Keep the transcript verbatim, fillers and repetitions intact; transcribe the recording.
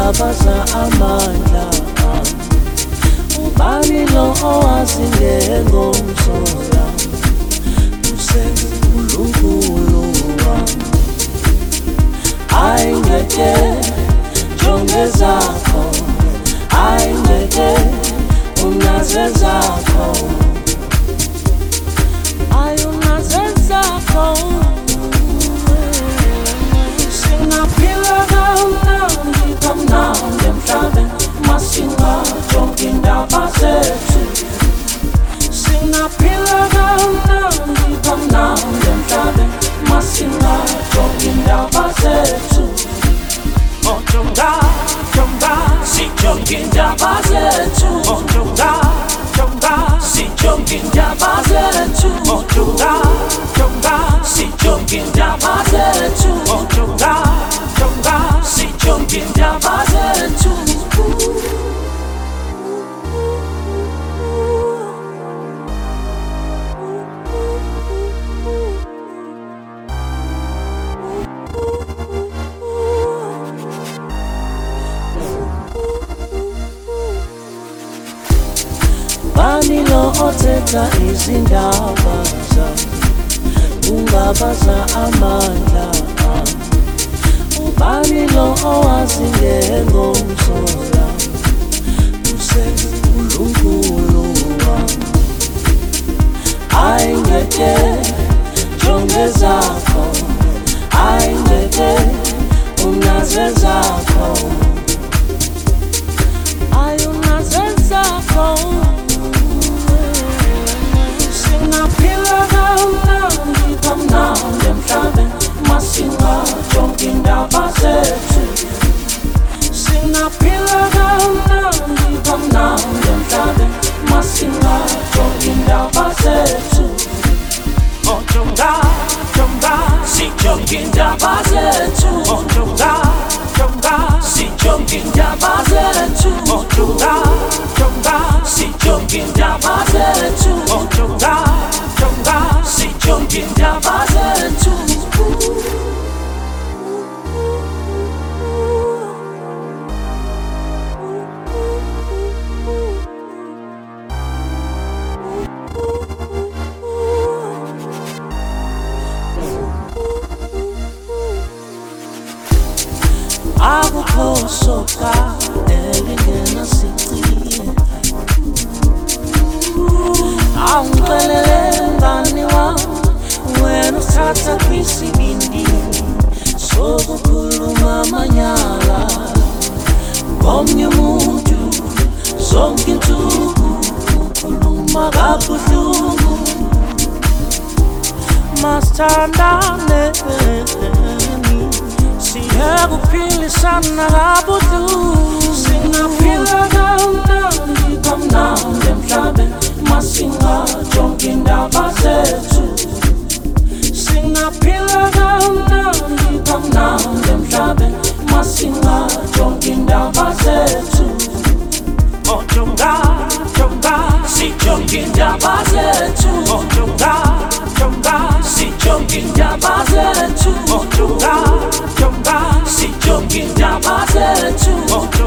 ungabaza amandla ubani lo owazi ngengomsola usenkulunkulu wami ayingeke jonge zakho ayingeke unaze zakho ayunaze zakho singaphila kamnandi kamnandi emhlabeni masinga jonge indaba zethu singaphila kamnandi kamnandi emhlabeni masinga jonge indaba zethu oh jonga jonga si jonge indaba zethu oh jonga jonga si jonge indaba zethu oh jonga jonga si jonge indaba zethu oh jonga jonga si jonge indaba zethu Bani lo othetha izindaba zami ungabaza amandla ubani lo owazi ngengomsola usenkulunkulu wami ayingeke jonge zakho ayingeke unaze zakho ayunaze zakho singaphila kamnandi kamnandi emhlabeni masinga jonge indaba zethu singaphila kamnandi kamnandi emhlabeni masinga jonge indaba zethu oh jonga jonga si jonge indaba zethu oh jonga jonga si jonge indaba zethu oh jonga jonga si jonge indaba zethu oh jonga jonga si jonge indaba zethu akukhosoka elingena sicile awungixelele ngani wami wena uthatha kwisibindi sokukhuluma amanyala ngomnye umuntu zonke insuku ukhuluma kabuhlungu masithandane siyakuphilisana kabuhlungu singaphila kamnandi kamnandi emhlabeni masinga jonge indaba zethu singaphila kamnandi kamnandi emhlabeni masinga jonge indaba zethu oh jonga jonga si jonge indaba zethu oh jonga jonga si jonge indaba zethu oh jonga jonga si jonge indaba zethu oh